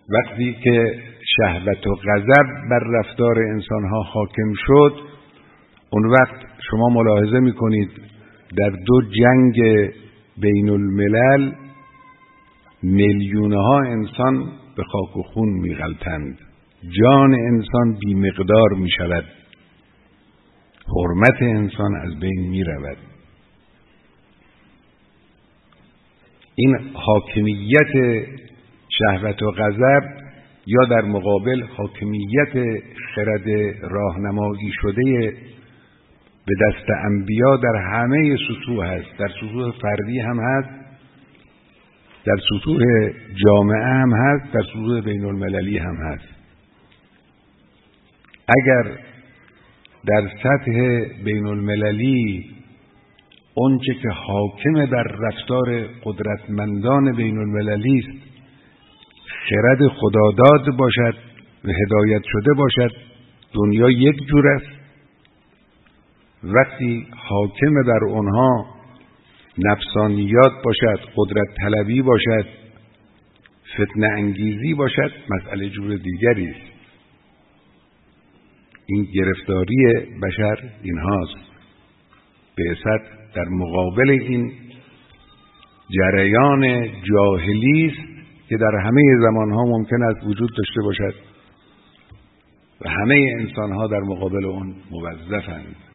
وقتی که شهوت و غضب بر رفتار انسانها حاکم شد، اون وقت شما ملاحظه میکنید در دو جنگ بین الملل میلیونها انسان به خاک و خون میغلطند، جان انسان بی مقدار میشود، حرمت انسان از بین میرود. این حاکمیت شهوت و غضب یا در مقابل حاکمیت خرد راهنمایی شده به دست انبیا در همه سطوح هست، در سطوح فردی هم هست، در سطوح جامعه هم هست، در سطوح بین المللی هم هست. اگر در سطح بین المللی اونچه که حاکم بر رفتار قدرتمندان بین المللی است خرد خداداد باشد و هدایت شده باشد، دنیا یک جور است. وقتی حاکم بر آنها نفسانیات باشد، قدرت طلبی باشد، فتنه انگیزی باشد، مسئله جور دیگری است. این گرفتاری بشر اینهاست. بعثت در مقابل این جریان جاهلی است که در همه زمانها ممکن است وجود داشته باشد و همه انسانها در مقابل اون موظفند.